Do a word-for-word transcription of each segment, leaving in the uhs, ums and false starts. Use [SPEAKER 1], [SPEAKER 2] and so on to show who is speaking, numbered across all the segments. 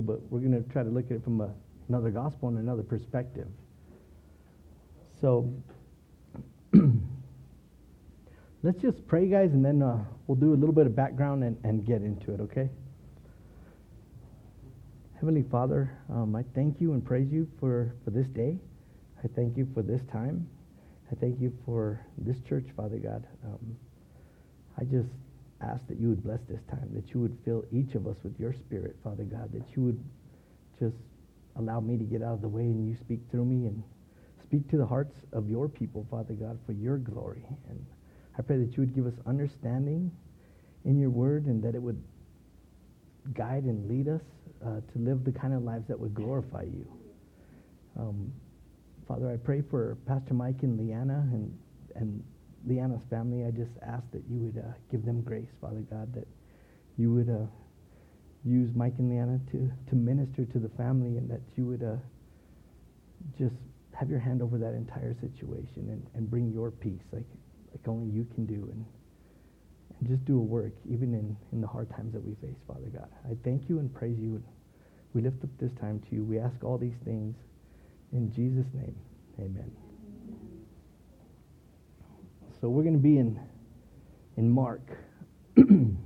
[SPEAKER 1] but we're going to try to look at it from a, another gospel and another perspective. So let's just pray, guys, and then uh, we'll do a little bit of background and, and get into it, okay? Heavenly Father, um, I thank you and praise you for, for this day. I thank you for this time. I thank you for this church, Father God. Um, I just ask that you would bless this time, that you would fill each of us with your spirit, Father God, that you would just allow me to get out of the way and you speak through me and speak to the hearts of your people, Father God, for your glory. And I pray that you would give us understanding in your word and that it would guide and lead us uh, to live the kind of lives that would glorify you. Um, Father, I pray for Pastor Mike and Leanna and, and Leanna's family. I just ask that you would uh, give them grace, Father God, that you would uh, use Mike and Leanna to, to minister to the family, and that you would uh, just have your hand over that entire situation and, and bring your peace like like only you can do, and and just do a work even in, in the hard times that we face, Father God. I thank you and praise you, and we lift up this time to you. We ask all these things in Jesus' name, amen. So we're going to be in in Mark. I'm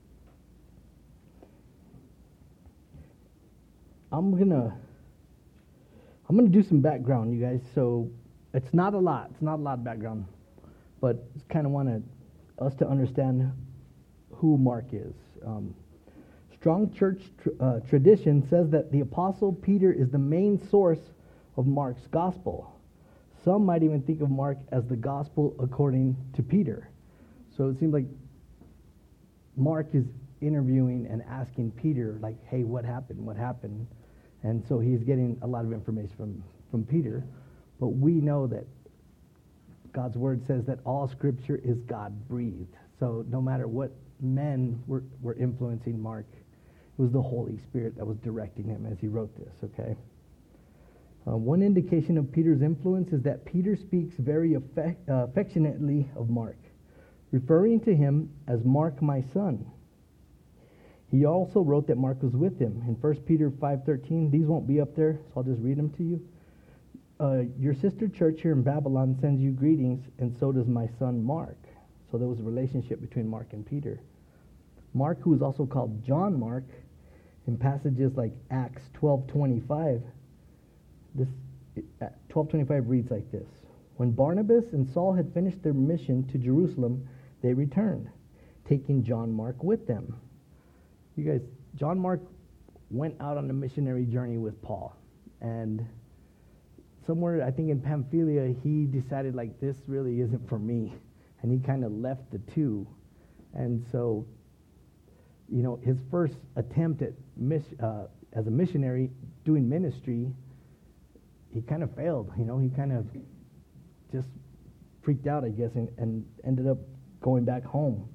[SPEAKER 1] gonna I'm gonna do some background, you guys. So it's not a lot. It's not a lot of background, but it's kind of wanted us to understand who Mark is. Um, strong church tr- uh, tradition says that the Apostle Peter is the main source of Mark's gospel. Some might even think of Mark as the gospel according to Peter. So it seems like Mark is interviewing and asking Peter, like, hey, what happened? What happened? And so he's getting a lot of information from, from Peter. But we know that God's word says that all scripture is God-breathed. So no matter what men were, were influencing Mark, it was the Holy Spirit that was directing him as he wrote this, okay? Uh, one indication of Peter's influence is that Peter speaks very affect, uh, affectionately of Mark, referring to him as Mark, my son. He also wrote that Mark was with him. In First Peter five thirteen, these won't be up there, so I'll just read them to you. Uh, your sister church here in Babylon sends you greetings, and so does my son Mark. So there was a relationship between Mark and Peter. Mark, who is also called John Mark, in passages like Acts twelve twenty-five, this twelve twenty-five reads like this: when Barnabas and Saul had finished their mission to Jerusalem, they returned, taking John Mark with them. You guys, John Mark went out on a missionary journey with Paul, and somewhere, I think in Pamphylia, he decided, like, this really isn't for me, and he kind of left the two. And so, you know, his first attempt at miss, uh, as a missionary doing ministry, he kind of failed. You know, he kind of just freaked out, I guess, and, and ended up going back home.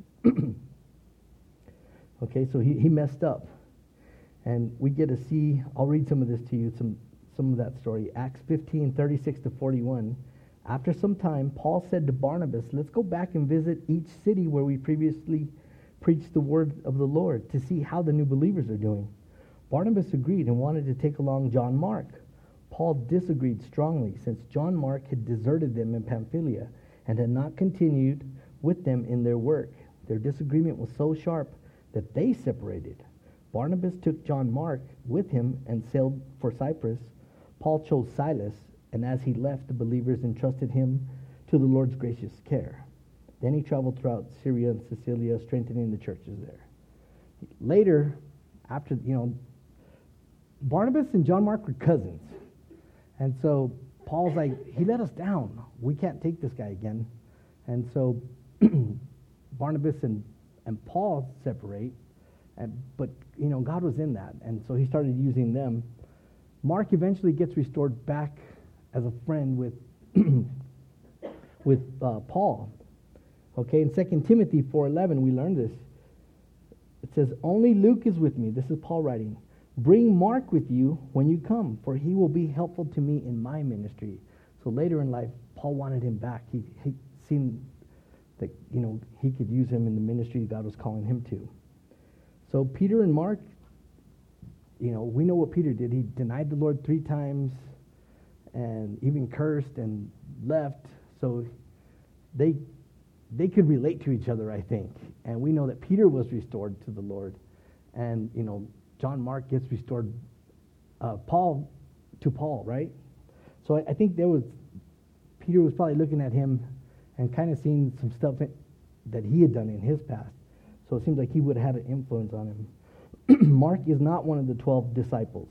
[SPEAKER 1] Okay, so he, he messed up. And we get to see, I'll read some of this to you, some, some of that story. Acts fifteen, thirty-six to forty-one. After some time, Paul said to Barnabas, let's go back and visit each city where we previously preached the word of the Lord to see how the new believers are doing. Barnabas agreed and wanted to take along John Mark. Paul disagreed strongly, since John Mark had deserted them in Pamphylia and had not continued with them in their work. Their disagreement was so sharp that they separated. Barnabas took John Mark with him and sailed for Cyprus. Paul chose Silas, and as he left, the believers entrusted him to the Lord's gracious care. Then he traveled throughout Syria and Cilicia, strengthening the churches there. Later, after, you know, Barnabas and John Mark were cousins. And so Paul's like, he let us down. We can't take this guy again. And so Barnabas and, and Paul separate. And, but, you know, God was in that. And so he started using them. Mark eventually gets restored back as a friend with with uh, Paul. Okay, in Second Timothy four eleven, we learned this. It says, only Luke is with me. This is Paul writing. Bring Mark with you when you come, for he will be helpful to me in my ministry. So later in life, Paul wanted him back. He, he seen that, you know, he could use him in the ministry God was calling him to. So Peter and Mark, you know, we know what Peter did. He denied the Lord three times and even cursed and left. So they they could relate to each other, I think. And we know that Peter was restored to the Lord. And, you know, John Mark gets restored, uh, Paul to Paul, right? So I, I think there was, Peter was probably looking at him and kind of seeing some stuff that he had done in his past. So it seems like he would have had an influence on him. Mark is not one of the twelve disciples.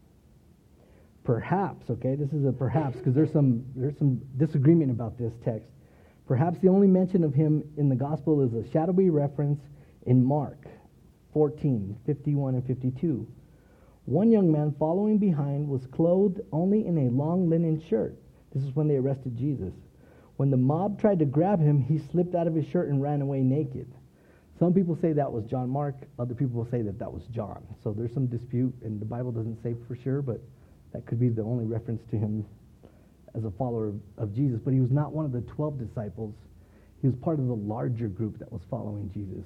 [SPEAKER 1] Perhaps, okay, this is a perhaps, because there's some there's some disagreement about this text. Perhaps the only mention of him in the gospel is a shadowy reference in Mark fourteen, fifty-one and fifty-two. One young man following behind was clothed only in a long linen shirt. This is when they arrested Jesus. When the mob tried to grab him, he slipped out of his shirt and ran away naked. Some people say that was John Mark. Other people will say that that was John. So there's some dispute, and the Bible doesn't say for sure, but that could be the only reference to him as a follower of, of Jesus. But he was not one of the twelve disciples. He was part of the larger group that was following Jesus.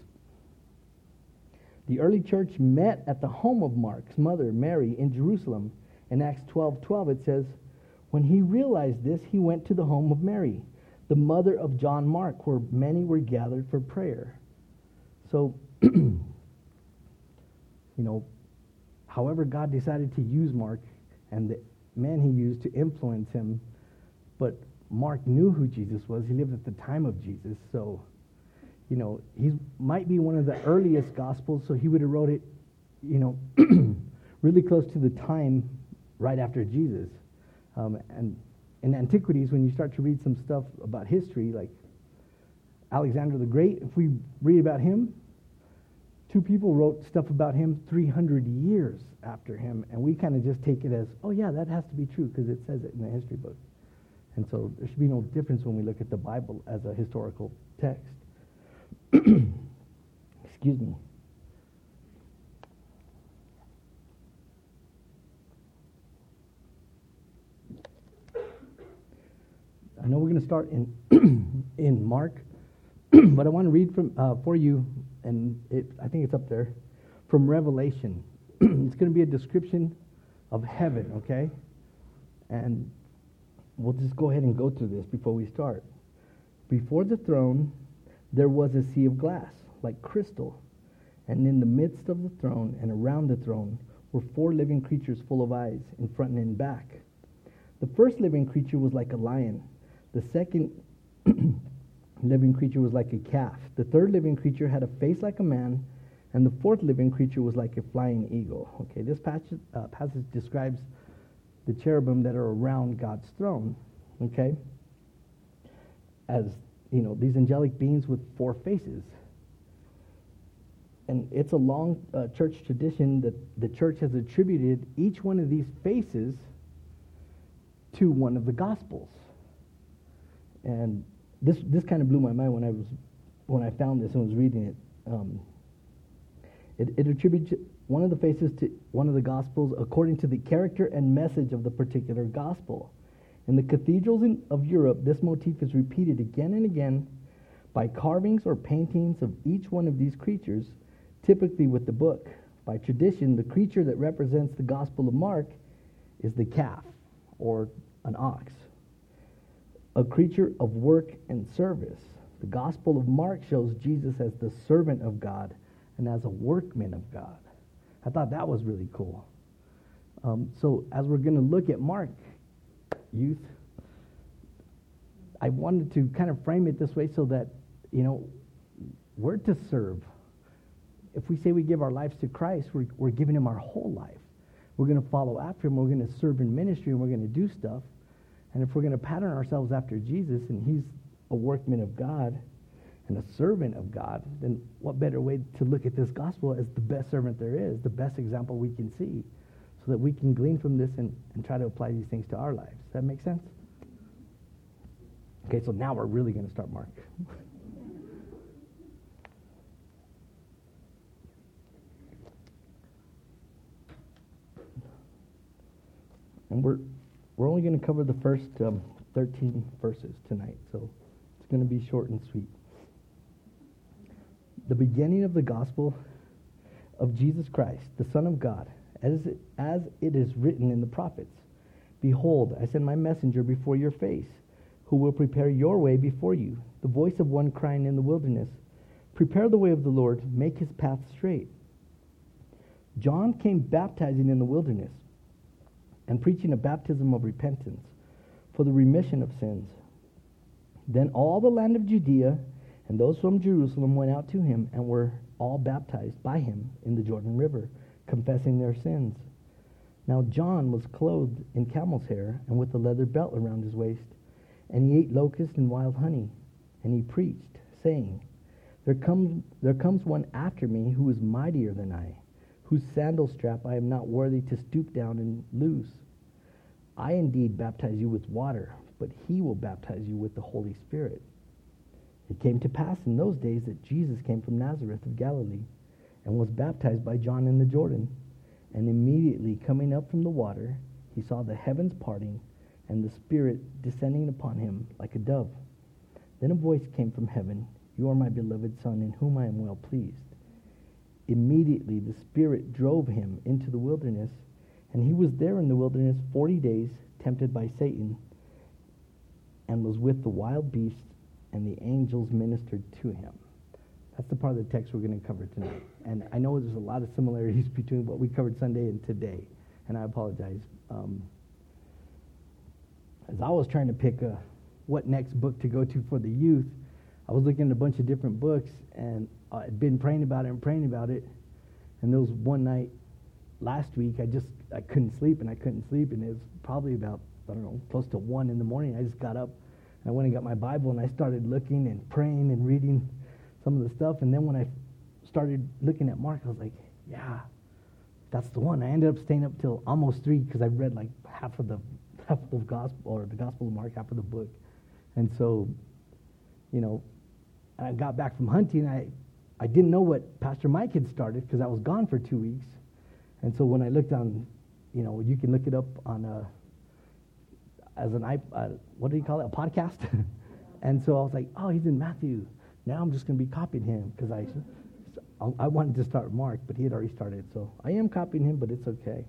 [SPEAKER 1] The early church met at the home of Mark's mother, Mary, in Jerusalem. In Acts twelve twelve, it says, when he realized this, he went to the home of Mary, the mother of John Mark, where many were gathered for prayer. So, you know, however God decided to use Mark and the man he used to influence him, but Mark knew who Jesus was. He lived at the time of Jesus, so, you know, he might be one of the earliest Gospels, so he would have wrote it, you know, really close to the time right after Jesus. Um, and in antiquities, when you start to read some stuff about history, like Alexander the Great, if we read about him, two people wrote stuff about him three hundred years after him, and we kind of just take it as, oh yeah, that has to be true because it says it in the history book. And so there should be no difference when we look at the Bible as a historical text. Excuse me. I know we're going to start in in Mark, but I want to read from uh, for you, and it, I think it's up there, from Revelation. It's going to be a description of heaven, okay? And we'll just go ahead and go through this before we start. Before the throne, there was a sea of glass, like crystal, and in the midst of the throne and around the throne were four living creatures full of eyes, in front and in back. The first living creature was like a lion. The second living creature was like a calf. The third living creature had a face like a man, and the fourth living creature was like a flying eagle. Okay, this passage, uh, passage describes the cherubim that are around God's throne, okay, as, you know, these angelic beings with four faces. And it's a long uh, church tradition that the church has attributed each one of these faces to one of the Gospels. And this this kind of blew my mind when I was when I found this and was reading it. Um, it, it attributes one of the faces to one of the Gospels according to the character and message of the particular Gospel. In the cathedrals in, of Europe, this motif is repeated again and again by carvings or paintings of each one of these creatures, typically with the book. By tradition, the creature that represents the Gospel of Mark is the calf, or an ox, a creature of work and service. The Gospel of Mark shows Jesus as the servant of God and as a workman of God. I thought that was really cool. Um, so as we're going to look at Mark, youth, I wanted to kind of frame it this way so that, you know, we're to serve. If we say we give our lives to Christ, we're, we're giving him our whole life. We're going to follow after him. We're going to serve in ministry, and we're going to do stuff. And if we're going to pattern ourselves after Jesus, and he's a workman of God and a servant of God, then what better way to look at this gospel as the best servant there is, the best example we can see, so that we can glean from this and, and try to apply these things to our lives. Does that make sense? Okay, so now we're really going to start Mark. And we're we're only going to cover the first um, thirteen verses tonight, so it's going to be short and sweet. The beginning of the gospel of Jesus Christ, the Son of God, as it, as it is written in the prophets. Behold, I send my messenger before your face, who will prepare your way before you. The voice of one crying in the wilderness, prepare the way of the Lord, make his path straight. John came baptizing in the wilderness and preaching a baptism of repentance for the remission of sins. Then all the land of Judea and those from Jerusalem went out to him and were all baptized by him in the Jordan River, confessing their sins. Now John was clothed in camel's hair and with a leather belt around his waist, and he ate locusts and wild honey, and he preached, saying, There comes, there comes one after me who is mightier than I, whose sandal strap I am not worthy to stoop down and loose. I indeed baptize you with water, but he will baptize you with the Holy Spirit. It came to pass in those days that Jesus came from Nazareth of Galilee and was baptized by John in the Jordan. And immediately coming up from the water, he saw the heavens parting and the Spirit descending upon him like a dove. Then a voice came from heaven, You are my beloved Son, in whom I am well pleased. Immediately the Spirit drove him into the wilderness, and he was there in the wilderness forty days, tempted by Satan, and was with the wild beasts, and the angels ministered to him. That's the part of the text we're going to cover tonight. And I know there's a lot of similarities between what we covered Sunday and today, and I apologize. Um, as I was trying to pick a, what next book to go to for the youth, I was looking at a bunch of different books, and I'd been praying about it and praying about it, and there was one night last week, I just, I couldn't sleep, and I couldn't sleep, and it was probably about, I don't know, close to one in the morning. I just got up, and I went and got my Bible, and I started looking and praying and reading some of the stuff, and then when I started looking at Mark, I was like, yeah, that's the one. I ended up staying up till almost three because I read like half of the half of the gospel, or the Gospel of Mark, half of the book. And so, you know, I got back from hunting. I I didn't know what Pastor Mike had started because I was gone for two weeks. And so when I looked on, you know, you can look it up on a, as an, uh, what do you call it, a podcast? And so I was like, oh, he's in Matthew. Now I'm just going to be copying him because I, I wanted to start Mark, but he had already started. So I am copying him, but it's okay.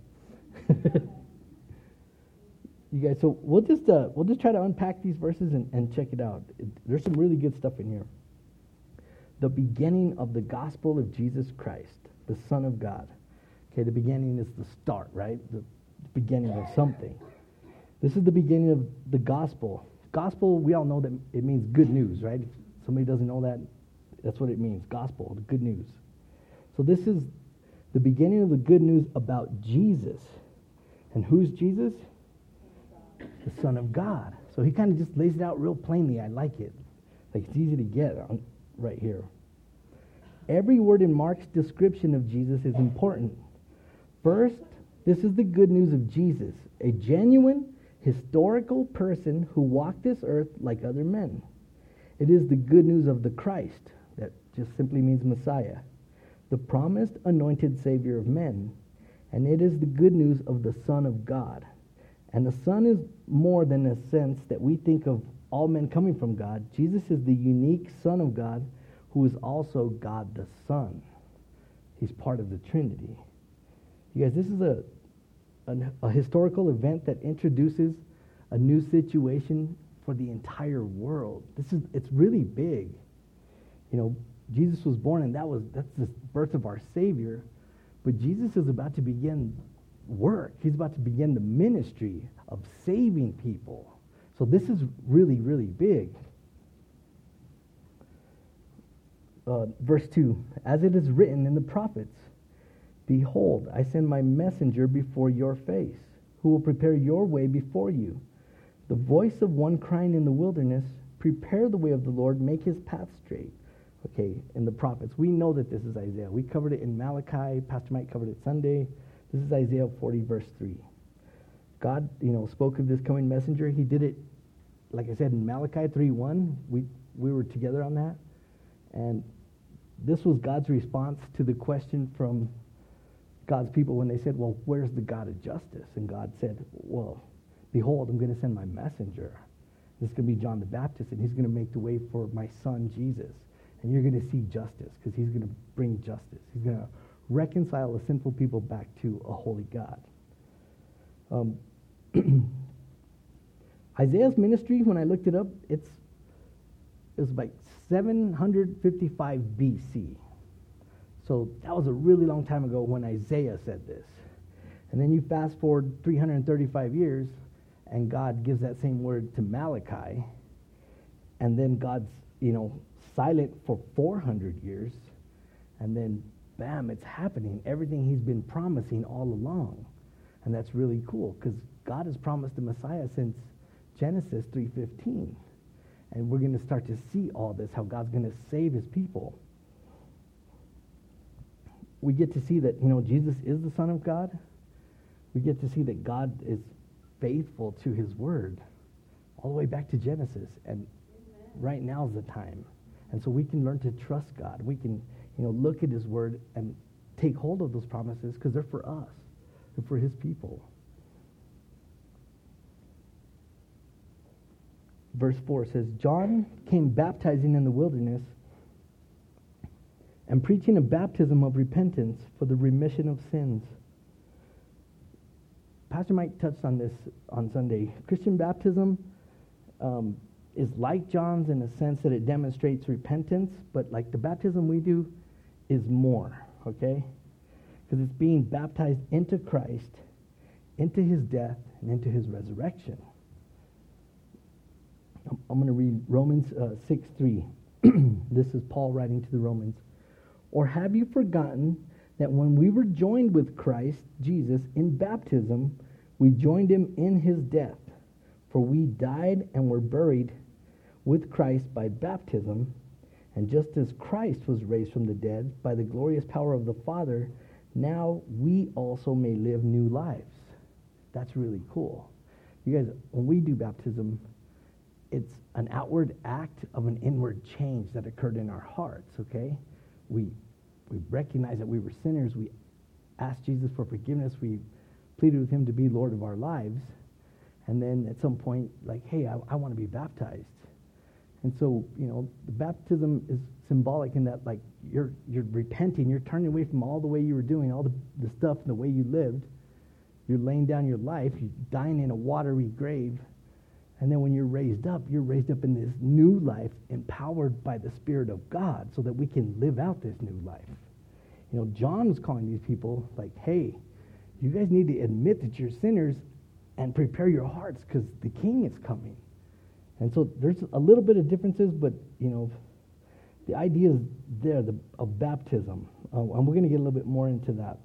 [SPEAKER 1] You guys, so we'll just uh, we'll just try to unpack these verses and, and check it out. It, there's some really good stuff in here. The beginning of the gospel of Jesus Christ, the Son of God. Okay, the beginning is the start, right? The beginning of something. This is the beginning of the gospel. Gospel, we all know that it means good news, right? If somebody doesn't know that, that's what it means, gospel, the good news. So this is the beginning of the good news about Jesus. And who's Jesus? The Son of God. So he kind of just lays it out real plainly. I like it. Like it's easy to get on, right here. Every word in Mark's description of Jesus is important. First, this is the good news of Jesus, a genuine, historical person who walked this earth like other men. It is the good news of the Christ, that just simply means Messiah, the promised anointed Savior of men, and it is the good news of the Son of God. And the Son is more than a sense that we think of all men coming from God. Jesus is the unique Son of God who is also God the Son. He's part of the Trinity. You guys, this is a, a, a historical event that introduces a new situation for the entire world. This is it's really big. You know, Jesus was born, and that was that's the birth of our Savior. But Jesus is about to begin work. He's about to begin the ministry of saving people. So this is really, really big. Uh, verse two, as it is written in the prophets, behold, I send my messenger before your face, who will prepare your way before you. The voice of one crying in the wilderness, prepare the way of the Lord, make his path straight. Okay, in the prophets, we know that this is Isaiah. We covered it in Malachi. Pastor Mike covered it Sunday. This is Isaiah forty, verse three. God, you know, spoke of this coming messenger. He did it, like I said, in Malachi three one. We we were together on that. And this was God's response to the question from God's people when they said, well, where's the God of justice? And God said, well, behold, I'm going to send my messenger. This is going to be John the Baptist, and he's going to make the way for my son, Jesus. And you're going to see justice, because he's going to bring justice. He's going to reconcile a sinful people back to a holy God. Um, Isaiah's ministry, when I looked it up, it's it was like seven hundred fifty-five B C. So that was a really long time ago when Isaiah said this. And then you fast forward three hundred thirty-five years, and God gives that same word to Malachi, and then God's, you know, silent for four hundred years, and then bam, it's happening. Everything he's been promising all along. And that's really cool, because God has promised the Messiah since Genesis three fifteen. And we're going to start to see all this, how God's going to save his people. We get to see that, you know, Jesus is the Son of God. We get to see that God is faithful to his word all the way back to Genesis. And Amen. Right now is the time. And so we can learn to trust God. We can, you know, look at his word and take hold of those promises because they're for us. They're for his people. Verse four says, John came baptizing in the wilderness and preaching a baptism of repentance for the remission of sins. Pastor Mike touched on this on Sunday. Christian baptism um, is like John's in the sense that it demonstrates repentance, but like the baptism we do is more, okay? Because it's being baptized into Christ, into his death, and into his resurrection. I'm going to read Romans uh, six three. This is Paul writing to the Romans. Or have you forgotten that when we were joined with Christ Jesus in baptism, we joined him in his death? For we died and were buried with Christ by baptism, and just as Christ was raised from the dead by the glorious power of the Father, now we also may live new lives. That's really cool. You guys, when we do baptism, it's an outward act of an inward change that occurred in our hearts, okay? We we recognize that we were sinners. We asked Jesus for forgiveness. We pleaded with him to be Lord of our lives. And then at some point, like, hey, I, I want to be baptized. And so, you know, the baptism is symbolic in that, like, you're you're repenting. You're turning away from all the way you were doing, all the, the stuff and the way you lived. You're laying down your life. You're dying in a watery grave. And then when you're raised up, you're raised up in this new life, empowered by the Spirit of God, so that we can live out this new life. You know, John was calling these people like, hey, you guys need to admit that you're sinners and prepare your hearts because the King is coming. And so there's a little bit of differences, but, you know, the idea is there, the, of baptism. Uh, and we're going to get a little bit more into that.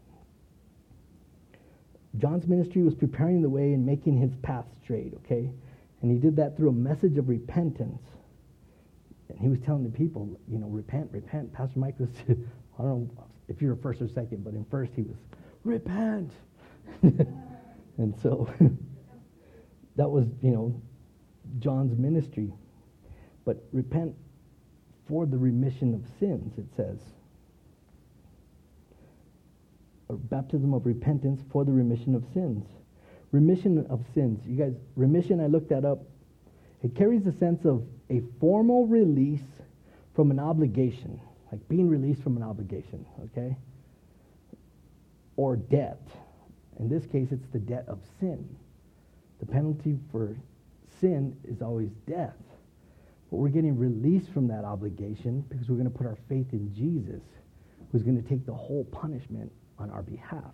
[SPEAKER 1] John's ministry was preparing the way and making his path straight, okay? And he did that through a message of repentance. And he was telling the people, you know, repent, repent. Pastor Mike was, I don't know if you were first or second, but in first he was, repent. And so that was, you know, John's ministry. But repent for the remission of sins, it says. Or baptism of repentance for the remission of sins. Remission of sins. You guys, remission, I looked that up. It carries the sense of a formal release from an obligation, like being released from an obligation, okay? Or debt. In this case, it's the debt of sin. The penalty for sin is always death. But we're getting released from that obligation because we're going to put our faith in Jesus, who's going to take the whole punishment on our behalf.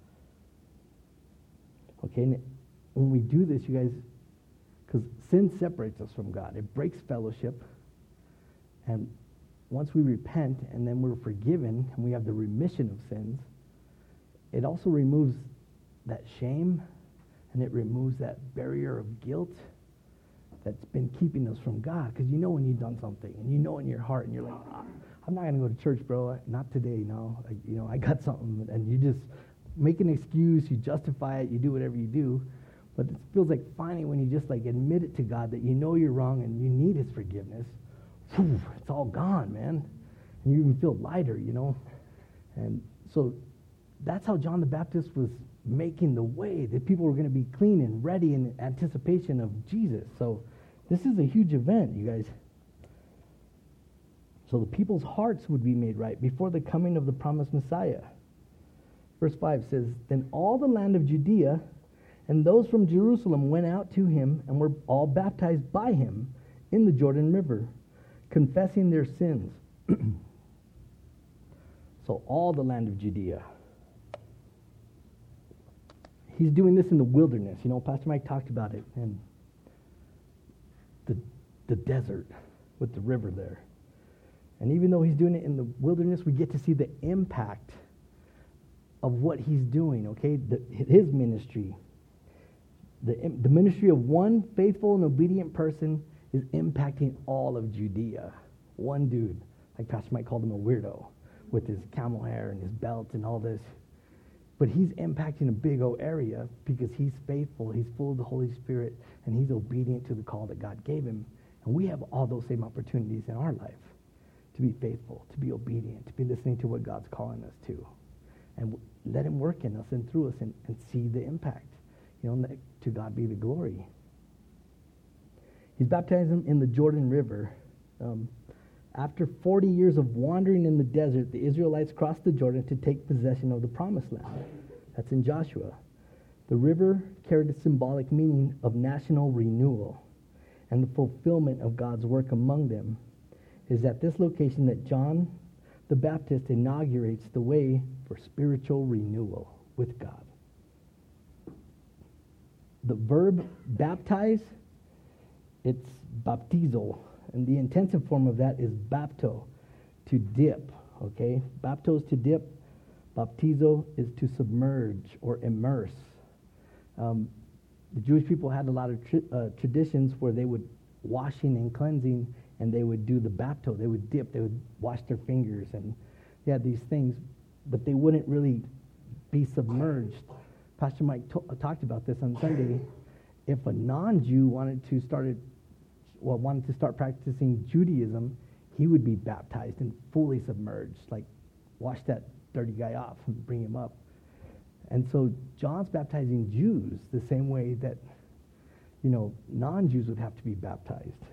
[SPEAKER 1] Okay, and when we do this, you guys, because sin separates us from God. It breaks fellowship. And once we repent and then we're forgiven and we have the remission of sins, it also removes that shame and it removes that barrier of guilt that's been keeping us from God. Because you know when you've done something and you know in your heart and you're like, ah, I'm not going to go to church, bro. Not today, no. I, you know, I got something. And you just make an excuse, you justify it, you do whatever you do, but it feels like finally when you just like admit it to God that you know you're wrong and you need his forgiveness, whew, it's all gone, man. And you even feel lighter, you know. And so that's how John the Baptist was making the way, that people were going to be clean and ready in anticipation of Jesus. So this is a huge event, you guys. So the people's hearts would be made right before the coming of the promised Messiah. Verse five says, Then all the land of Judea and those from Jerusalem went out to him and were all baptized by him in the Jordan River, confessing their sins. So all the land of Judea. He's doing this in the wilderness. You know, Pastor Mike talked about it. And the, the desert with the river there. And even though he's doing it in the wilderness, we get to see the impact of what he's doing, okay? The, his ministry. The, the ministry of one faithful and obedient person is impacting all of Judea. One dude, like Pastor Mike called him a weirdo, with his camel hair and his belt and all this. But he's impacting a big old area because he's faithful, he's full of the Holy Spirit, and he's obedient to the call that God gave him. And we have all those same opportunities in our life to be faithful, to be obedient, to be listening to what God's calling us to. And w- let him work in us and through us and, and see the impact. You know, and to God be the glory. He's baptized him in the Jordan River. Um, After forty years of wandering in the desert, the Israelites crossed the Jordan to take possession of the promised land. That's in Joshua. The river carried a symbolic meaning of national renewal, and the fulfillment of God's work among them is at this location that John the Baptist inaugurates the way for spiritual renewal with God. The verb baptize, it's baptizo. And the intensive form of that is bapto, to dip, okay? Bapto is to dip. Baptizo is to submerge or immerse. Um, the Jewish people had a lot of tri- uh, traditions where they would washing and cleansing, and they would do the bapto. They would dip. They would wash their fingers, and they had these things, but they wouldn't really be submerged. Pastor Mike to- talked about this on Sunday. If a non-Jew wanted to start it, well, wanted to start practicing Judaism, he would be baptized and fully submerged, like wash that dirty guy off and bring him up. And so John's baptizing Jews the same way that, you know, non-Jews would have to be baptized.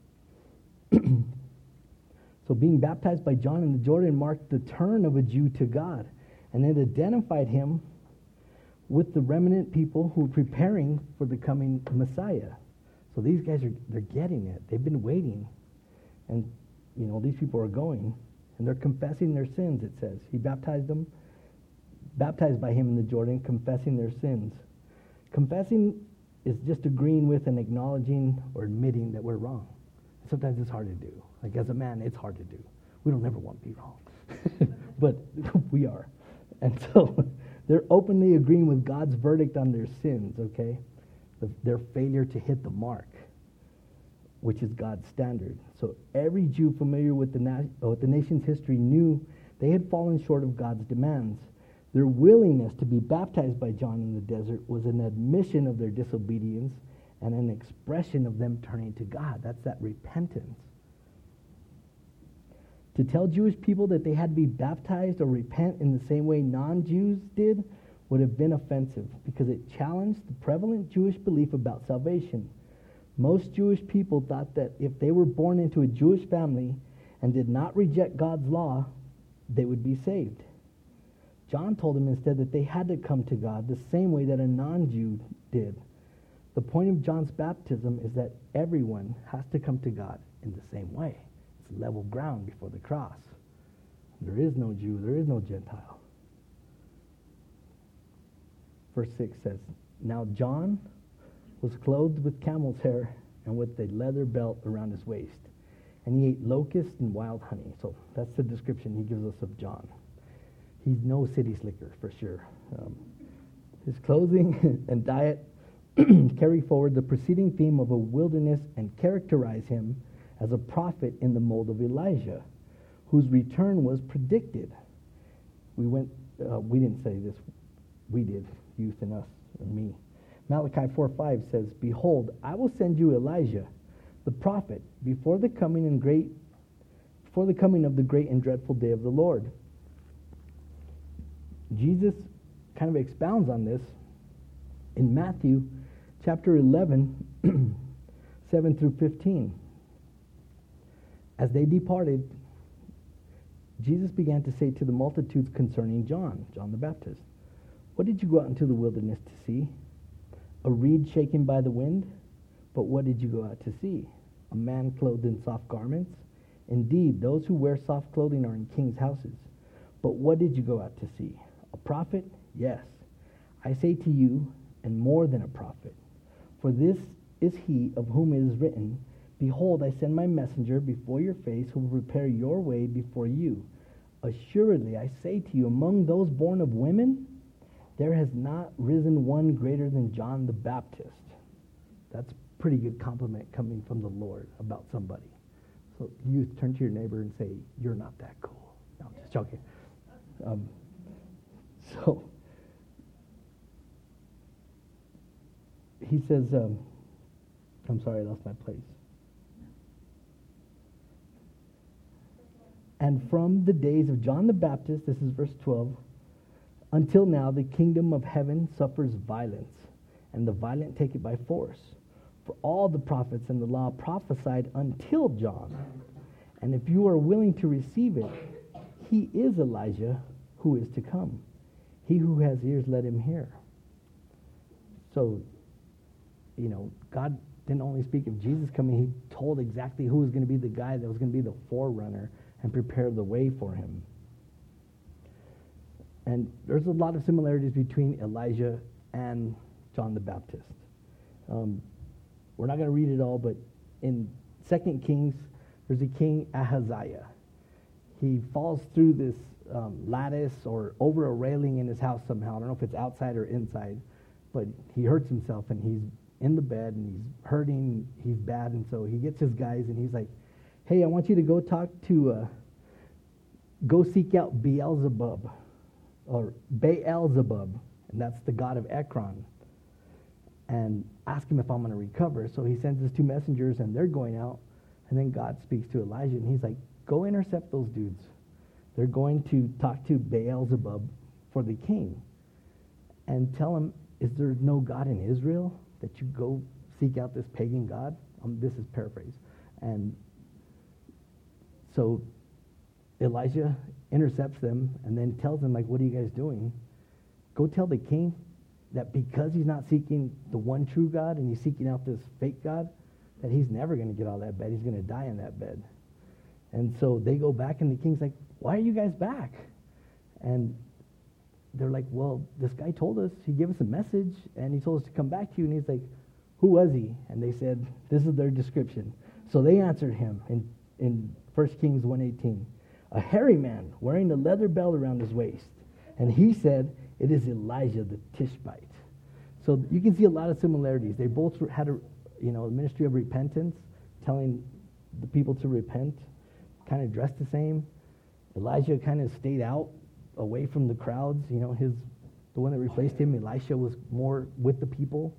[SPEAKER 1] So being baptized by John in the Jordan marked the turn of a Jew to God, and it identified him with the remnant people who were preparing for the coming Messiah. So these guys are, they're getting it. They've been waiting. And, you know, these people are going. And they're confessing their sins, it says. He baptized them, baptized by him in the Jordan, confessing their sins. Confessing is just agreeing with and acknowledging or admitting that we're wrong. Sometimes it's hard to do. Like as a man, it's hard to do. We don't ever want to be wrong. But we are. And so they're openly agreeing with God's verdict on their sins, okay? The, their failure to hit the mark, which is God's standard. So every Jew familiar with the, na- with the nation's history knew they had fallen short of God's demands. Their willingness to be baptized by John in the desert was an admission of their disobedience and an expression of them turning to God. That's that repentance. To tell Jewish people that they had to be baptized or repent in the same way non-Jews did would have been offensive because it challenged the prevalent Jewish belief about salvation. Most Jewish people thought that if they were born into a Jewish family and did not reject God's law, they would be saved. John told them instead that they had to come to God the same way that a non-Jew did. The point of John's baptism is that everyone has to come to God in the same way. It's level ground before the cross. There is no Jew, there is no Gentile. Verse six says, Now John was clothed with camel's hair and with a leather belt around his waist, and he ate locusts and wild honey. So that's the description he gives us of John. He's no city slicker, for sure. Um, his clothing and diet carry forward the preceding theme of a wilderness and characterize him as a prophet in the mold of Elijah, whose return was predicted. We went, uh, we didn't say this, we did, youth and us and me. Malachi four five says, Behold, I will send you Elijah, the prophet, before the coming and great, before the coming of the great and dreadful day of the Lord. Jesus kind of expounds on this in Matthew chapter eleven, seven through fifteen. As they departed, Jesus began to say to the multitudes concerning John, John the Baptist, What did you go out into the wilderness to see? A reed shaken by the wind? But what did you go out to see? A man clothed in soft garments? Indeed, those who wear soft clothing are in kings' houses. But what did you go out to see? A prophet? Yes. I say to you, and more than a prophet. For this is he of whom it is written, Behold, I send my messenger before your face, who will prepare your way before you. Assuredly, I say to you, among those born of women, there has not risen one greater than John the Baptist. That's a pretty good compliment coming from the Lord about somebody. So you turn to your neighbor and say, you're not that cool. No, I'm just joking. Um, so he says, um, I'm sorry, I lost my place. And from the days of John the Baptist, this is verse twelve, until now the kingdom of heaven suffers violence, and the violent take it by force. For all the prophets and the law prophesied until John. And if you are willing to receive it, he is Elijah who is to come. He who has ears, let him hear. So, you know, God didn't only speak of Jesus coming, he told exactly who was going to be the guy that was going to be the forerunner and prepare the way for him. And there's a lot of similarities between Elijah and John the Baptist. Um, we're not going to read it all, but in Second Kings, there's a king, Ahaziah. He falls through this um, lattice or over a railing in his house somehow. I don't know if it's outside or inside, but he hurts himself, and he's in the bed, and he's hurting, he's bad, and so he gets his guys, and he's like, hey, I want you to go talk to, uh, go seek out Beelzebub, or Beelzebub, and that's the god of Ekron, and ask him if I'm going to recover. So he sends his two messengers, and they're going out, and then God speaks to Elijah, and he's like, go intercept those dudes. They're going to talk to Beelzebub for the king, and tell him, is there no God in Israel that you go seek out this pagan god? Um, this is paraphrase. And so Elijah intercepts them and then tells them, like, what are you guys doing? Go tell the king that because he's not seeking the one true God and he's seeking out this fake God, that he's never going to get out of that bed. He's going to die in that bed. And so they go back, and the king's like, why are you guys back? And they're like, well, this guy told us, he gave us a message, and he told us to come back to you. And he's like, who was he? And they said, this is their description. So they answered him in, in First Kings one eighteen, a hairy man wearing a leather belt around his waist. And he said, it is Elijah the Tishbite. So you can see a lot of similarities. They both had a, you know, a ministry of repentance, telling the people to repent, kind of dressed the same. Elijah kind of stayed out, away from the crowds. You know, his the one that replaced him, Elisha, was more with the people.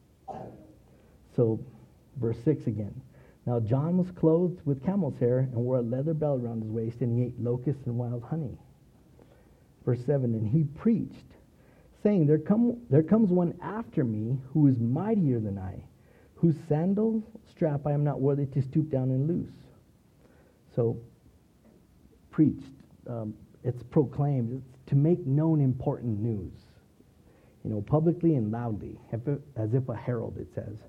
[SPEAKER 1] So, verse six again. Now John was clothed with camel's hair and wore a leather belt around his waist, and he ate locusts and wild honey. Verse seven, and he preached, saying, there come there comes one after me who is mightier than I, whose sandal strap I am not worthy to stoop down and loose. So, preached. Um, it's proclaimed. It's to make known important news. You know, publicly and loudly, as if a herald, it says.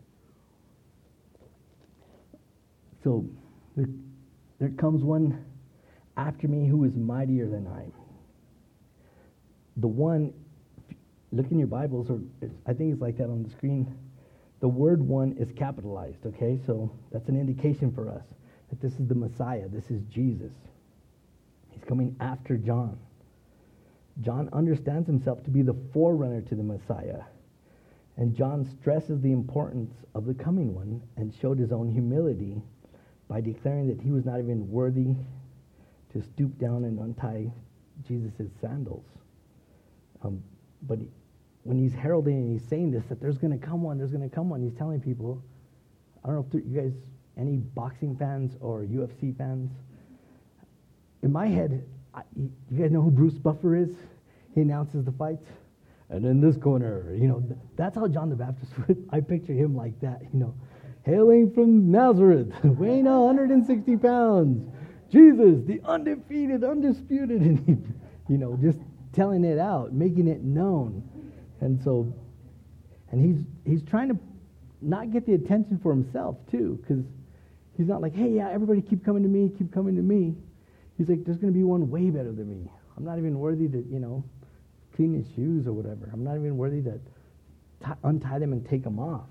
[SPEAKER 1] So, there, there comes one after me who is mightier than I. The one, look in your Bibles, or I think it's like that on the screen. The word one is capitalized, okay? So that's an indication for us that this is the Messiah. This is Jesus. He's coming after John. John understands himself to be the forerunner to the Messiah. And John stresses the importance of the coming one and showed his own humility by declaring that he was not even worthy to stoop down and untie Jesus' sandals. Um, but he, when he's heralding and he's saying this, that there's going to come one, there's going to come one, he's telling people, I don't know if you guys, any boxing fans or U F C fans, in my head, I, you guys know who Bruce Buffer is? He announces the fights. And in this corner, you know, that's how John the Baptist would, I picture him like that, you know, hailing from Nazareth, weighing one hundred sixty pounds, Jesus, the undefeated, undisputed, and he, you know, just telling it out, making it known. And so, and he's he's trying to not get the attention for himself too, because he's not like, hey, yeah, everybody keep coming to me, keep coming to me. He's like, there's going to be one way better than me. I'm not even worthy to, you know, clean his shoes or whatever. I'm not even worthy to t- untie them and take them off.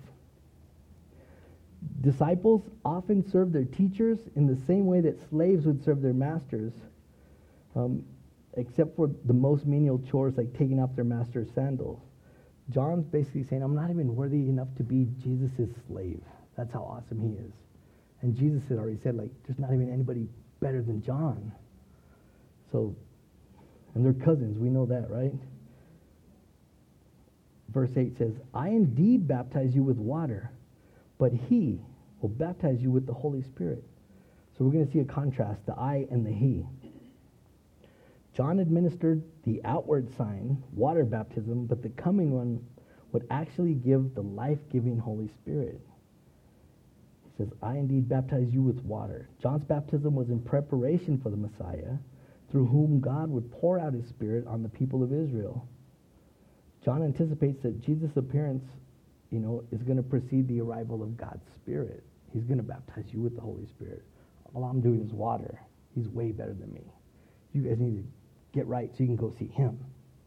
[SPEAKER 1] Disciples often serve their teachers in the same way that slaves would serve their masters, um, except for the most menial chores like taking off their master's sandals. John's basically saying, I'm not even worthy enough to be Jesus' slave. That's how awesome he is. And Jesus had already said, like, there's not even anybody better than John. So, and they're cousins, we know that, right? Verse eight says, I indeed baptize you with water, but he will baptize you with the Holy Spirit. So we're going to see a contrast, the I and the he. John administered the outward sign, water baptism, but the coming one would actually give the life-giving Holy Spirit. He says, I indeed baptize you with water. John's baptism was in preparation for the Messiah, through whom God would pour out his Spirit on the people of Israel. John anticipates that Jesus' appearance, you know, is going to precede the arrival of God's Spirit. He's going to baptize you with the Holy Spirit. All I'm doing is water. He's way better than me. You guys need to get right so you can go see him.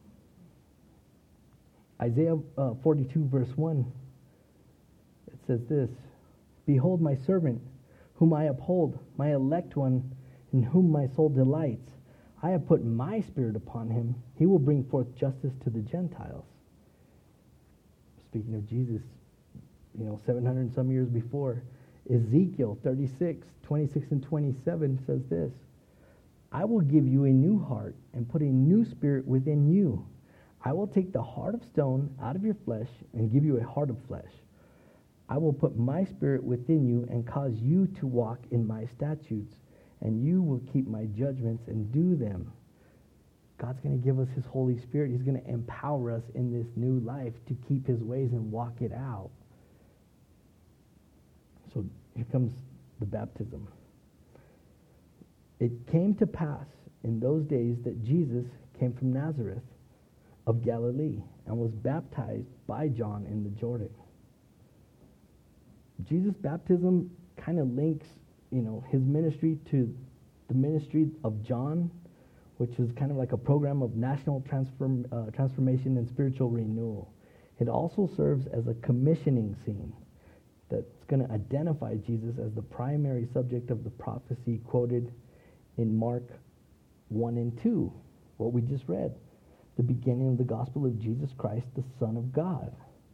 [SPEAKER 1] Isaiah uh, forty-two verse one, it says this, Behold my servant, whom I uphold, my elect one, in whom my soul delights. I have put my Spirit upon him. He will bring forth justice to the Gentiles. Speaking of Jesus, you know, seven hundred and some years before, Ezekiel thirty-six, twenty-six and twenty-seven says this, I will give you a new heart and put a new spirit within you. I will take the heart of stone out of your flesh and give you a heart of flesh. I will put my spirit within you and cause you to walk in my statutes, and you will keep my judgments and do them. God's going to give us his Holy Spirit. He's going to empower us in this new life to keep his ways and walk it out. So here comes the baptism. It came to pass in those days that Jesus came from Nazareth of Galilee and was baptized by John in the Jordan. Jesus' baptism kind of links, you know, his ministry to the ministry of John, which is kind of like a program of national transform, uh, transformation and spiritual renewal. It also serves as a commissioning scene that's going to identify Jesus as the primary subject of the prophecy quoted in Mark one and two, what we just read, the beginning of the gospel of Jesus Christ, the Son of God.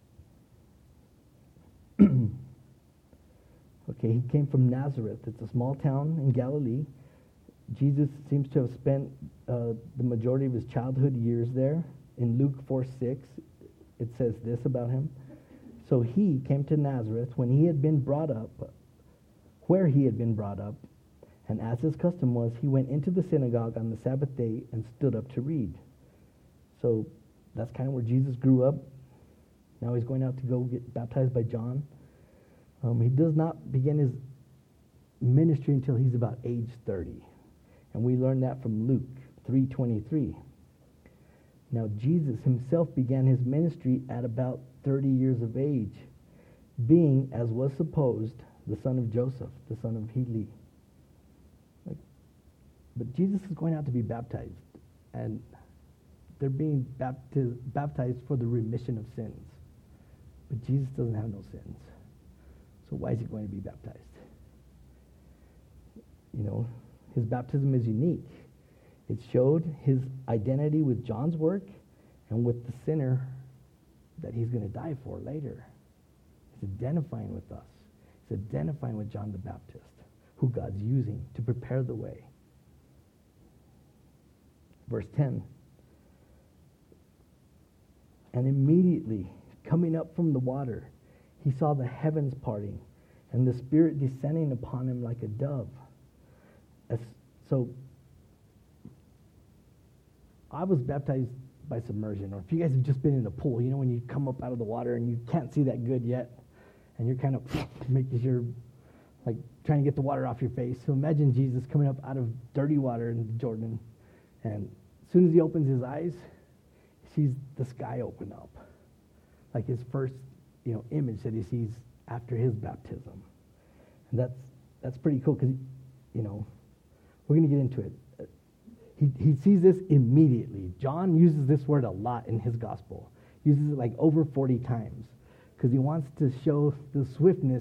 [SPEAKER 1] Okay, he came from Nazareth. It's a small town in Galilee. Jesus seems to have spent uh, the majority of his childhood years there. In Luke four six, it says this about him. So he came to Nazareth when he had been brought up, where he had been brought up, and as his custom was, he went into the synagogue on the Sabbath day and stood up to read. So that's kind of where Jesus grew up. Now he's going out to go get baptized by John. Um, he does not begin his ministry until he's about age thirty. And we learn that from Luke three twenty-three. Now Jesus himself began his ministry at about thirty years of age, being, as was supposed, the son of Joseph, the son of Heli. Like, but Jesus is going out to be baptized, and they're being baptiz- baptized for the remission of sins. But Jesus doesn't have no sins. So why is he going to be baptized? You know, his baptism is unique. It showed his identity with John's work and with the sinner that he's going to die for later. He's identifying with us. He's identifying with John the Baptist, who God's using to prepare the way. Verse ten. And immediately, coming up from the water, he saw the heavens parting, and the Spirit descending upon him like a dove. As, so, I was baptized by submersion, or if you guys have just been in a pool, you know when you come up out of the water and you can't see that good yet, and you're kind of making sure, like trying to get the water off your face. So imagine Jesus coming up out of dirty water in Jordan, and as soon as he opens his eyes, he sees the sky open up. like his first, you know, image that he sees after his baptism. And that's that's pretty cool because, you know, we're going to get into it. He he sees this immediately. John uses this word a lot in his gospel. He uses it like over forty times because he wants to show the swiftness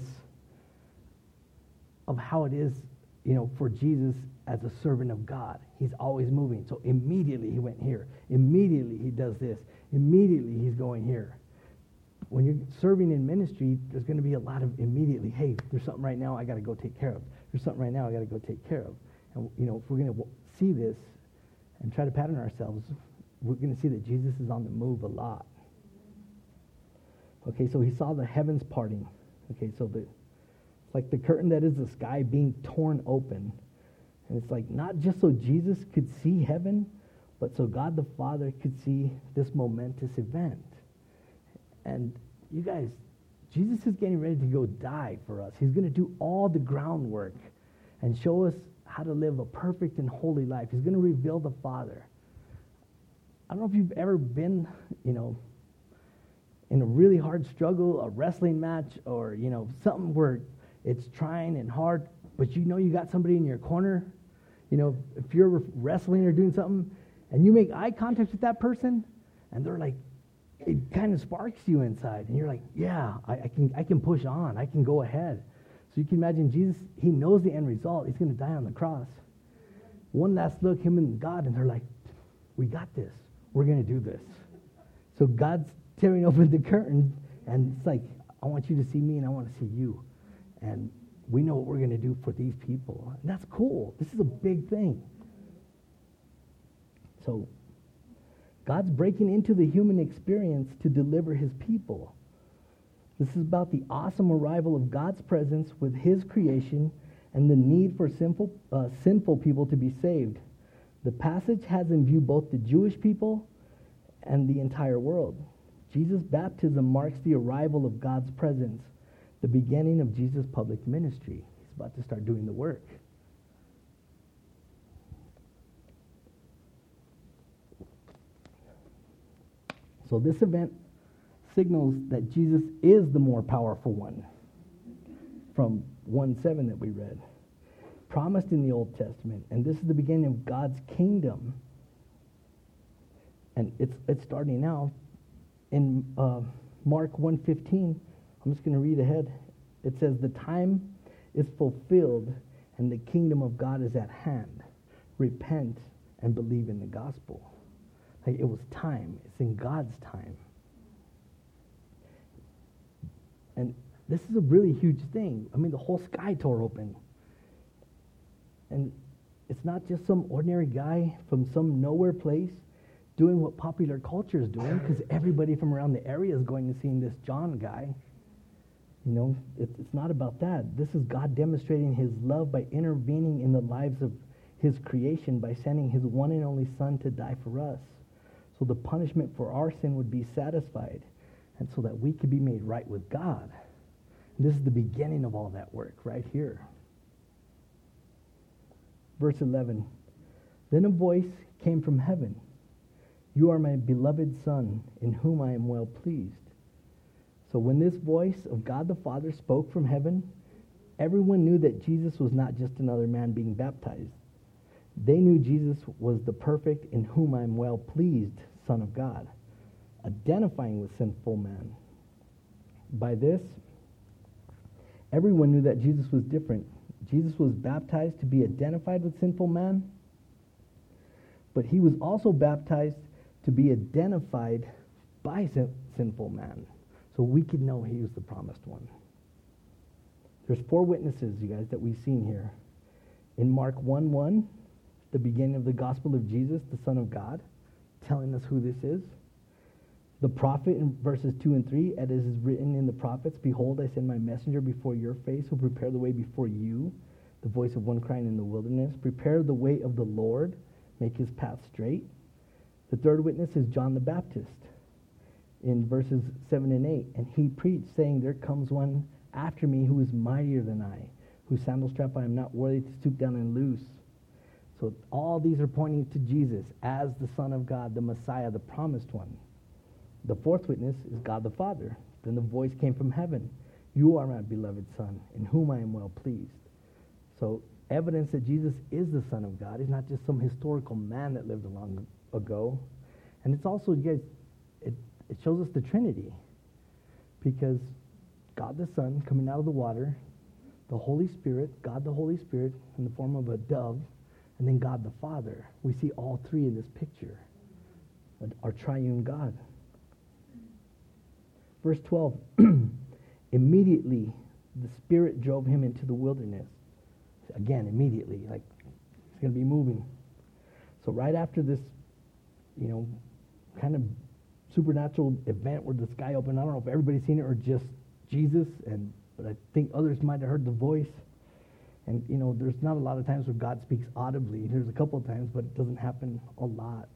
[SPEAKER 1] of how it is, you know, for Jesus as a servant of God. He's always moving. So immediately he went here. Immediately he does this. Immediately he's going here. When you're serving in ministry, there's going to be a lot of immediately, hey, there's something right now I got to go take care of. There's something right now I got to go take care of. And, you know, if we're going to w- see this and try to pattern ourselves, we're going to see that Jesus is on the move a lot. Okay, so he saw the heavens parting. Okay, so the it's like the curtain that is the sky being torn open. And it's like not just so Jesus could see heaven, but so God the Father could see this momentous event. And you guys, Jesus is getting ready to go die for us. He's going to do all the groundwork and show us how to live a perfect and holy life. He's going to reveal the Father. I don't know if you've ever been, you know, in a really hard struggle, a wrestling match, or, you know, something where it's trying and hard, but you know you got somebody in your corner. You know, if you're wrestling or doing something, and you make eye contact with that person, and they're like, it kind of sparks you inside, and you're like, yeah, I, I can I can push on. I can go ahead. So you can imagine Jesus, he knows the end result. He's going to die on the cross. One last look, him and God, and they're like, we got this. We're going to do this. So God's tearing open the curtain, and it's like, I want you to see me, and I want to see you. And we know what we're going to do for these people. And that's cool. This is a big thing. So God's breaking into the human experience to deliver his people. This is about the awesome arrival of God's presence with his creation and the need for sinful, uh, sinful people to be saved. The passage has in view both the Jewish people and the entire world. Jesus' baptism marks the arrival of God's presence, the beginning of Jesus' public ministry. He's about to start doing the work. So this event signals that Jesus is the more powerful one from one seven that we read, promised in the Old Testament. And this is the beginning of God's kingdom. And it's it's starting now. In uh, Mark one fifteen, I'm just going to read ahead. It says, the time is fulfilled and the kingdom of God is at hand. Repent and believe in the gospel. Like, it was time. It's in God's time. And this is a really huge thing. I mean, the whole sky tore open. And it's not just some ordinary guy from some nowhere place doing what popular culture is doing, because everybody from around the area is going to see this John guy. You know, it, it's not about that. This is God demonstrating his love by intervening in the lives of his creation by sending his one and only Son to die for us. So the punishment for our sin would be satisfied, and so that we could be made right with God. And this is the beginning of all that work right here. Verse eleven, then a voice came from heaven. You are my beloved Son, in whom I am well pleased. So when this voice of God the Father spoke from heaven, everyone knew that Jesus was not just another man being baptized. They knew Jesus was the perfect, in whom I am well pleased, Son of God, identifying with sinful man. By this, everyone knew that Jesus was different. Jesus was baptized to be identified with sinful man, but he was also baptized to be identified by sin- sinful man, so we could know he was the promised one. There's four witnesses, you guys, that we've seen here. In Mark one one, the beginning of the gospel of Jesus, the Son of God, telling us who this is. The prophet in verses two and three, as is written in the prophets, behold, I send my messenger before your face, who prepare the way before you, the voice of one crying in the wilderness, prepare the way of the Lord, make his path straight. The third witness is John the Baptist in verses seven and eight. And he preached, saying, there comes one after me who is mightier than I, whose sandal strap I am not worthy to stoop down and loose. So all these are pointing to Jesus as the Son of God, the Messiah, the promised one. The fourth witness is God the Father. Then the voice came from heaven. You are my beloved Son, in whom I am well pleased. So evidence that Jesus is the Son of God. He's not just some historical man that lived long ago. And it's also, you guys, it, it shows us the Trinity. Because God the Son coming out of the water, the Holy Spirit, God the Holy Spirit in the form of a dove, and then God the Father. We see all three in this picture. Our triune God. Verse twelve, immediately the Spirit drove him into the wilderness. Again, immediately, like it's going to be moving. So right after this, you know, kind of supernatural event where the sky opened, I don't know if everybody's seen it or just Jesus, and but I think others might have heard the voice. And, you know, there's not a lot of times where God speaks audibly. There's a couple of times, but it doesn't happen a lot.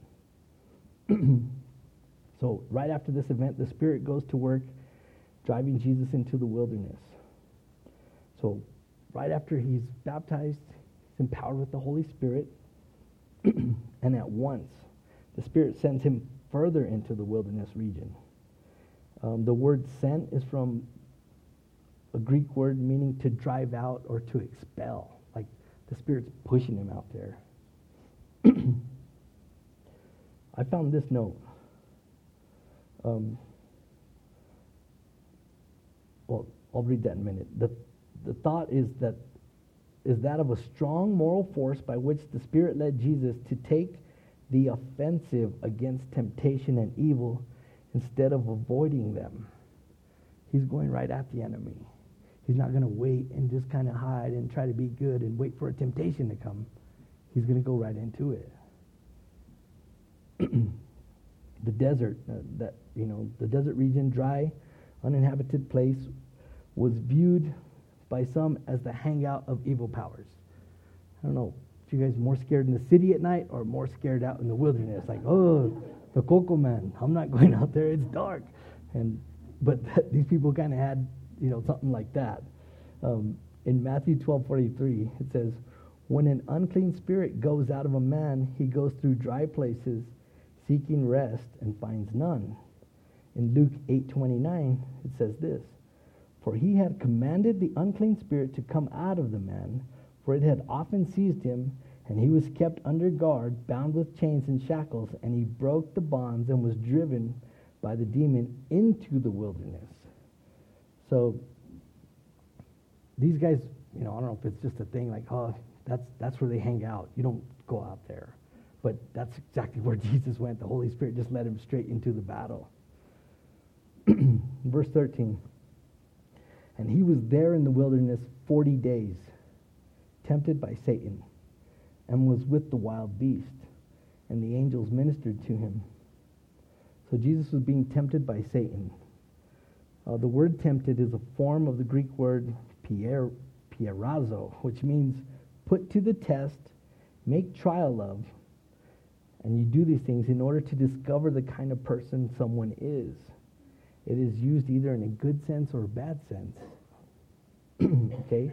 [SPEAKER 1] So right after this event, the Spirit goes to work driving Jesus into the wilderness. So right after he's baptized, he's empowered with the Holy Spirit. And at once, the Spirit sends him further into the wilderness region. Um, the word sent is from a Greek word meaning to drive out or to expel. Like the Spirit's pushing him out there. I found this note. Um, well, I'll read that in a minute. The, the thought is that is that of a strong moral force by which the Spirit led Jesus to take the offensive against temptation and evil instead of avoiding them. He's going right at the enemy. He's not going to wait and just kind of hide and try to be good and wait for a temptation to come. He's going to go right into it. The desert, uh, that you know, the desert region, dry, uninhabited place, was viewed by some as the hangout of evil powers. I don't know if you guys are more scared in the city at night or more scared out in the wilderness. Like, oh, the Coco Man, I'm not going out there. It's dark. And but that, these people kind of had, you know, something like that. Um, in Matthew twelve forty-three, it says, when an unclean spirit goes out of a man, he goes through dry places, seeking rest, and finds none. In Luke eight twenty-nine, it says this, for he had commanded the unclean spirit to come out of the man, for it had often seized him, and he was kept under guard, bound with chains and shackles, and he broke the bonds and was driven by the demon into the wilderness. So these guys, you know, I don't know if it's just a thing like, oh, that's that's where they hang out. You don't go out there. But that's exactly where Jesus went. The Holy Spirit just led him straight into the battle. Verse thirteen. And he was there in the wilderness forty days, tempted by Satan, and was with the wild beast, and the angels ministered to him. So Jesus was being tempted by Satan. Uh, the word tempted is a form of the Greek word pier, pierazo, which means put to the test, make trial of, and you do these things in order to discover the kind of person someone is. It is used either in a good sense or a bad sense. Okay?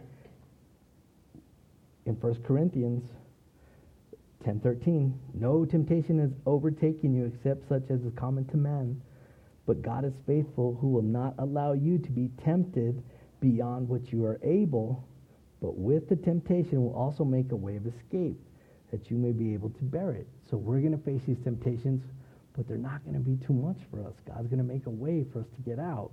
[SPEAKER 1] In First Corinthians ten thirteen, no temptation has overtaken you except such as is common to man. But God is faithful, who will not allow you to be tempted beyond what you are able, but with the temptation will also make a way of escape, that you may be able to bear it. So we're going to face these temptations, but they're not going to be too much for us. God's going to make a way for us to get out.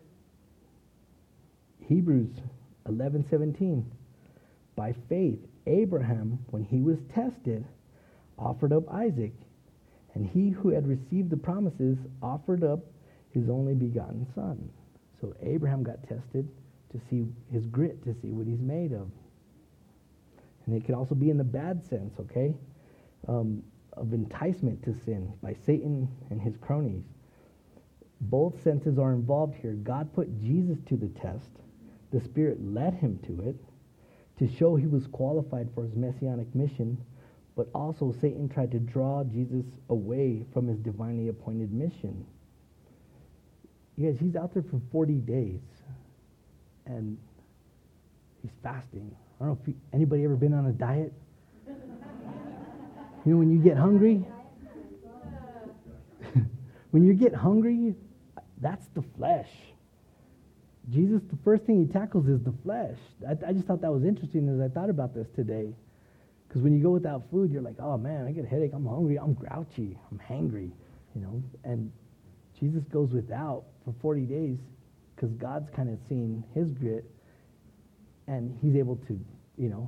[SPEAKER 1] Hebrews eleven seventeen. By faith, Abraham, when he was tested, offered up Isaac, and he who had received the promises offered up his only begotten son. So Abraham got tested to see his grit, to see what he's made of. And it can also be in the bad sense, okay, um, of enticement to sin by Satan and his cronies. Both senses are involved here. God put Jesus to the test. The Spirit led him to it to show he was qualified for his messianic mission, but also Satan tried to draw Jesus away from his divinely appointed mission. You guys, he's out there for forty days, and he's fasting. I don't know if you, anybody ever been on a diet? You know, when you get hungry, When you get hungry, that's the flesh. Jesus, the first thing he tackles is the flesh. I, I just thought that was interesting as I thought about this today. Because when you go without food, you're like, oh man, I get a headache, I'm hungry, I'm grouchy, I'm hangry, you know. And Jesus goes without for forty days because God's kind of seen his grit, and he's able to, you know,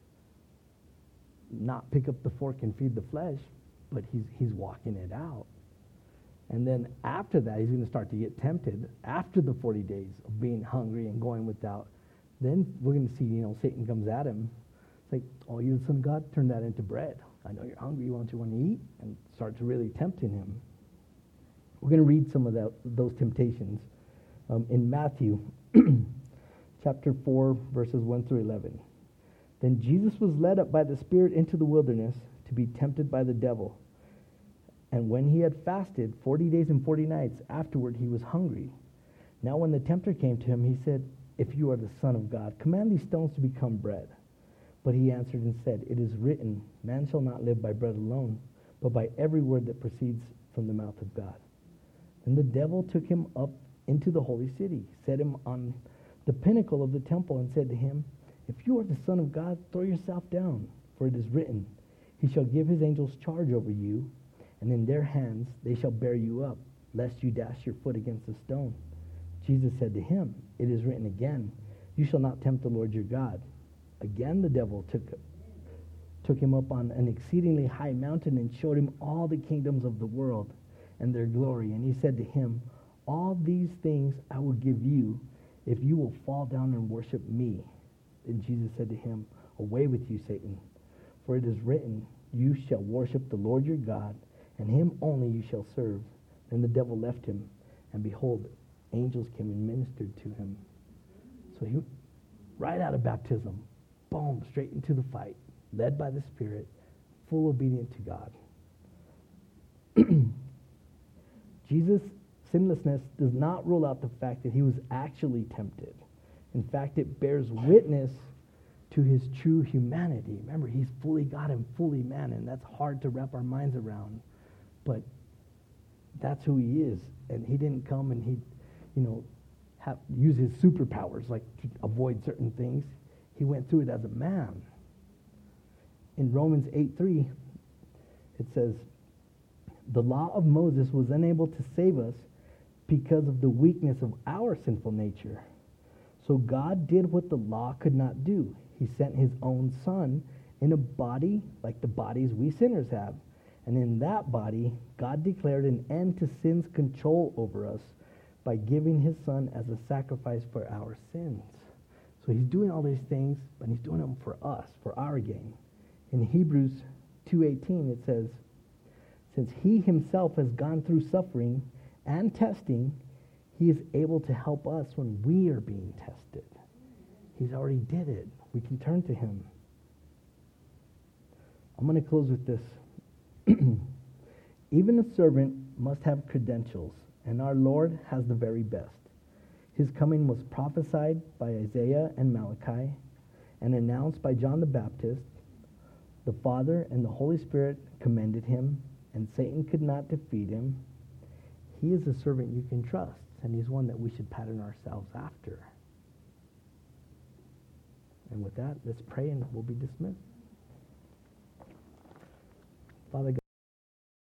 [SPEAKER 1] not pick up the fork and feed the flesh, but he's he's walking it out. And then after that, he's going to start to get tempted. After the forty days of being hungry and going without, then we're going to see, you know, Satan comes at him. It's like, oh, you're the Son of God, turn that into bread. I know you're hungry, why don't you want to eat? And start to really tempting him. We're going to read some of that, those temptations um, in Matthew chapter four, verses one through eleven. Then Jesus was led up by the Spirit into the wilderness to be tempted by the devil. And when he had fasted forty days and forty nights, afterward he was hungry. Now when the tempter came to him, he said, if you are the Son of God, command these stones to become bread. But he answered and said, it is written, man shall not live by bread alone, but by every word that proceeds from the mouth of God. Then the devil took him up into the holy city, set him on the pinnacle of the temple, and said to him, if you are the Son of God, throw yourself down, for it is written, he shall give his angels charge over you, and in their hands they shall bear you up, lest you dash your foot against a stone. Jesus said to him, it is written again, you shall not tempt the Lord your God. Again the devil took, took him up on an exceedingly high mountain and showed him all the kingdoms of the world and their glory. And he said to him, all these things I will give you if you will fall down and worship me. And Jesus said to him, away with you, Satan, for it is written, you shall worship the Lord your God, and him only you shall serve. Then the devil left him, and behold, angels came and ministered to him. So he, right out of baptism, boom, straight into the fight, led by the Spirit, full obedient to God. Jesus' sinlessness does not rule out the fact that he was actually tempted. In fact, it bears witness to his true humanity. Remember, he's fully God and fully man, and that's hard to wrap our minds around. But that's who he is. And he didn't come and he, you know, have, use his superpowers, like to avoid certain things. He went through it as a man. In Romans eight three, it says, the law of Moses was unable to save us because of the weakness of our sinful nature. So God did what the law could not do. He sent his own Son in a body like the bodies we sinners have. And in that body, God declared an end to sin's control over us by giving his Son as a sacrifice for our sins. So he's doing all these things, but he's doing them for us, for our gain. In Hebrews two eighteen, it says, since he himself has gone through suffering and testing, he is able to help us when we are being tested. He's already did it. We can turn to him. I'm going to close with this. Even a servant must have credentials, and our Lord has the very best. His coming was prophesied by Isaiah and Malachi and announced by John the Baptist. The Father and the Holy Spirit commended him, and Satan could not defeat him. He is a servant you can trust, and he's one that we should pattern ourselves after. And with that, let's pray and we'll be dismissed. Father God,